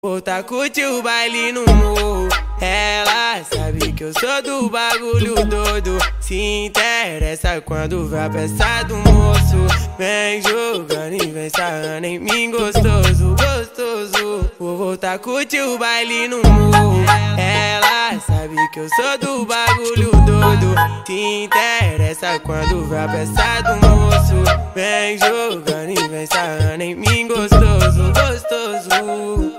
Voltar curtir o baile no morro. Ela sabe que eu sou do bagulho doido. Se interessa quando vê a peça do moço. Vem jogando e vem sarrando em mim gostoso, gostoso. Vou voltar curtir o baile no morro. Ela sabe que eu sou do bagulho doido. Se interessa quando vê a peça do moço. Vem jogando e vem sarrando em mim gostoso, gostoso.